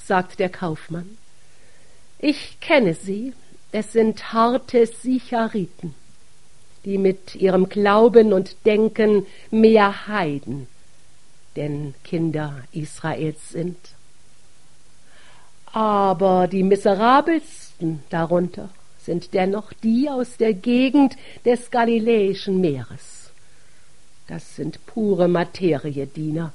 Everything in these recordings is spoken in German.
sagt der Kaufmann. Ich kenne sie, es sind harte Sichariten, die mit ihrem Glauben und Denken mehr Heiden denn Kinder Israels sind. Aber die miserabelsten darunter sind dennoch die aus der Gegend des Galiläischen Meeres. Das sind pure Materiediener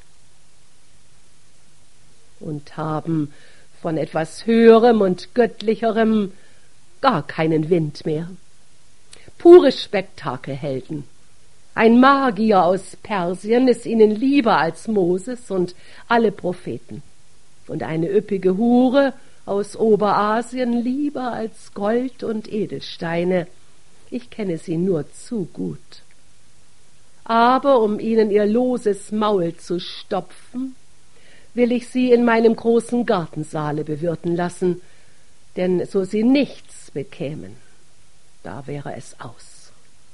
und haben von etwas Höherem und Göttlicherem gar keinen Wind mehr. Pure Spektakelhelden. Ein Magier aus Persien ist ihnen lieber als Moses und alle Propheten. Und eine üppige Hure aus Oberasien lieber als Gold und Edelsteine. Ich kenne sie nur zu gut. Aber um ihnen ihr loses Maul zu stopfen, will ich sie in meinem großen Gartensaale bewirten lassen, denn so sie nichts bekämen, da wäre es aus.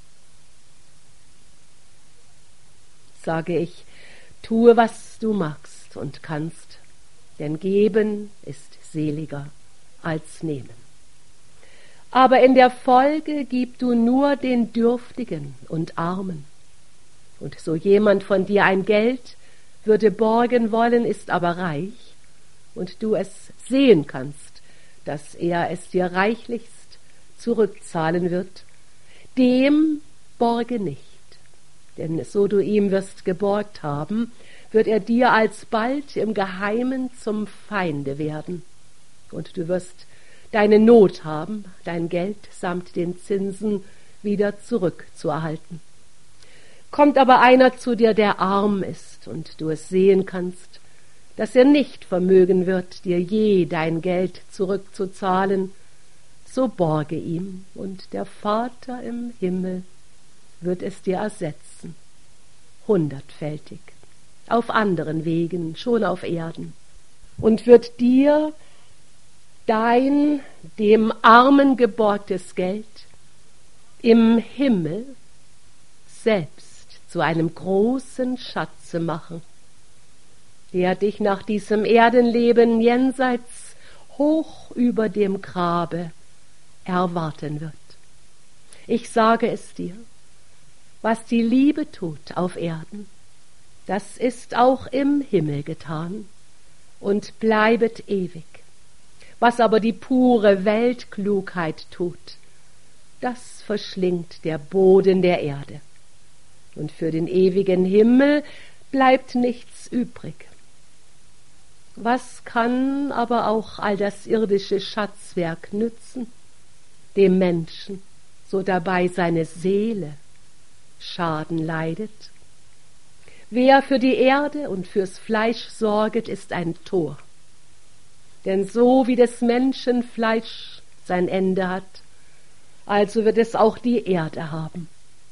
Sage ich, tue, was du magst und kannst, denn geben ist seliger als nehmen. Aber in der Folge gib du nur den Dürftigen und Armen. Und so jemand von dir ein Geld würde borgen wollen, ist aber reich, und du es sehen kannst, dass er es dir reichlichst zurückzahlen wird, dem borge nicht. Denn so du ihm wirst geborgt haben, wird er dir alsbald im Geheimen zum Feinde werden. Und du wirst deine Not haben, dein Geld samt den Zinsen wieder zurückzuerhalten. Kommt aber einer zu dir, der arm ist, und du es sehen kannst, dass er nicht vermögen wird, dir je dein Geld zurückzuzahlen, so borge ihm, und der Vater im Himmel wird es dir ersetzen, 100-fältig, auf anderen Wegen, schon auf Erden, und wird dir dein dem Armen geborgtes Geld im Himmel selbst zu einem großen Schatze machen, der dich nach diesem Erdenleben jenseits hoch über dem Grabe erwarten wird. Ich sage es dir, was die Liebe tut auf Erden, das ist auch im Himmel getan und bleibet ewig. Was aber die pure Weltklugheit tut, das verschlingt der Boden der Erde. Und für den ewigen Himmel bleibt nichts übrig. Was kann aber auch all das irdische Schatzwerk nützen, dem Menschen, so dabei seine Seele Schaden leidet? Wer für die Erde und fürs Fleisch sorget, ist ein Tor. Denn so wie des Menschen Fleisch sein Ende hat, also wird es auch die Erde haben.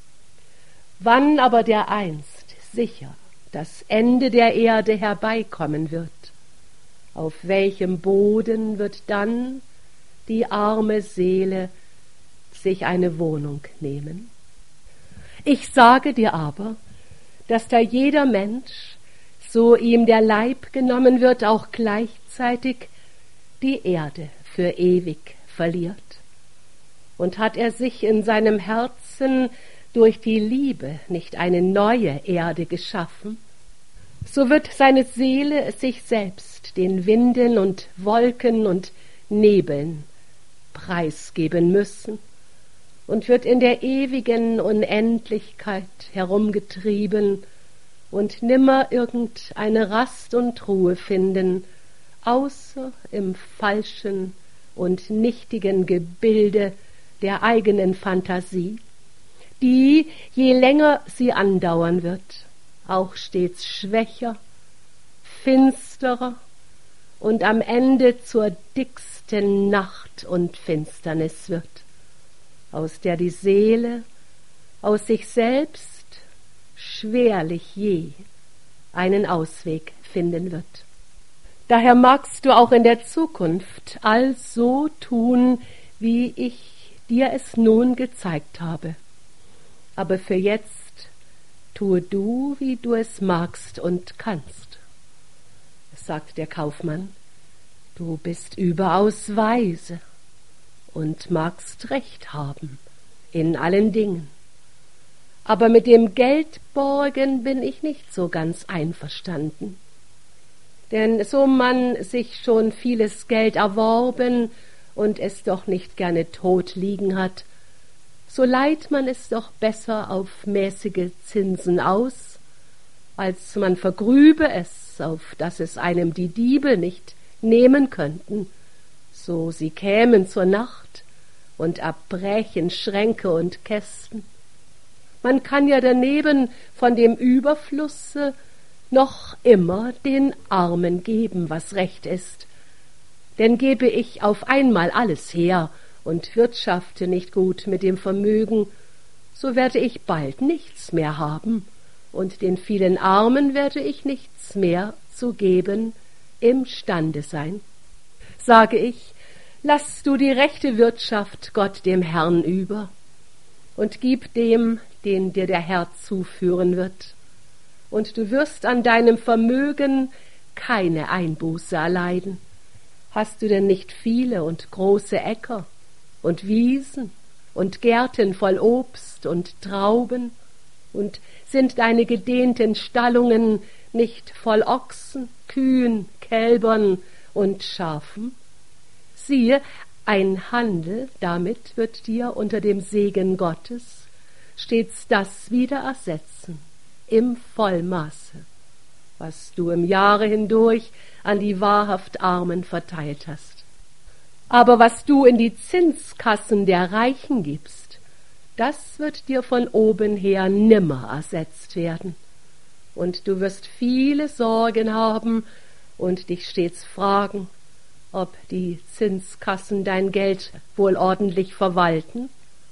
Wann aber dereinst sicher das Ende der Erde herbeikommen wird, auf welchem Boden wird dann die arme Seele sich eine Wohnung nehmen? Ich sage dir aber, dass da jeder Mensch, so ihm der Leib genommen wird, auch gleichzeitig die Erde für ewig verliert. Und hat er sich in seinem Herzen durch die Liebe nicht eine neue Erde geschaffen, so wird seine Seele sich selbst den Winden und Wolken und Nebeln preisgeben müssen und wird in der ewigen Unendlichkeit herumgetrieben und nimmer irgendeine Rast und Ruhe finden, außer im falschen und nichtigen Gebilde der eigenen Fantasie, die, je länger sie andauern wird, auch stets schwächer, finsterer und am Ende zur dicksten Nacht und Finsternis wird, aus der die Seele aus sich selbst schwerlich je einen Ausweg finden wird. Daher magst du auch in der Zukunft all so tun, wie ich dir es nun gezeigt habe. Aber für jetzt tue du, wie du es magst und kannst, sagt der Kaufmann. Du bist überaus weise und magst Recht haben in allen Dingen. Aber mit dem Geldborgen bin ich nicht so ganz einverstanden. Denn so man sich schon vieles Geld erworben und es doch nicht gerne tot liegen hat, so leiht man es doch besser auf mäßige Zinsen aus, als man vergrübe es, auf dass es einem die Diebe nicht nehmen könnten, so sie kämen zur Nacht und erbrächen Schränke und Kästen. Man kann ja daneben von dem Überflusse noch immer den Armen geben, was recht ist. Denn gebe ich auf einmal alles her und wirtschafte nicht gut mit dem Vermögen, so werde ich bald nichts mehr haben, und den vielen Armen werde ich nichts mehr zu geben imstande sein. Sage ich, lass du die rechte Wirtschaft Gott dem Herrn über und gib dem, den dir der Herr zuführen wird, und du wirst an deinem Vermögen keine Einbuße erleiden. Hast du denn nicht viele und große Äcker und Wiesen und Gärten voll Obst und Trauben, und sind deine gedehnten Stallungen nicht voll Ochsen, Kühen, Kälbern und Schafen? Siehe, ein Handel damit wird dir unter dem Segen Gottes stets das wieder ersetzen, im Vollmaße, was du im Jahre hindurch an die wahrhaft Armen verteilt hast. Aber was du in die Zinskassen der Reichen gibst, das wird dir von oben her nimmer ersetzt werden. Und du wirst viele Sorgen haben und dich stets fragen, ob die Zinskassen dein Geld wohl ordentlich verwalten.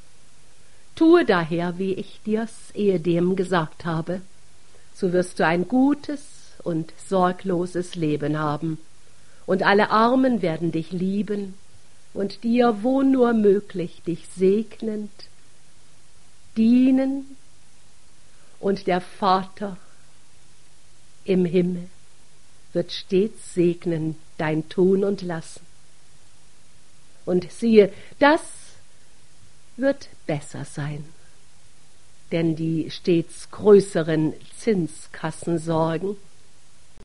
Tue daher, wie ich dir's ehedem gesagt habe, so wirst du ein gutes und sorgloses Leben haben, und alle Armen werden dich lieben und dir, wo nur möglich, dich segnend dienen, und der Vater im Himmel wird stets segnen dein Tun und Lassen. Und siehe, das wird besser sein, denn die stets größeren Zinskassensorgen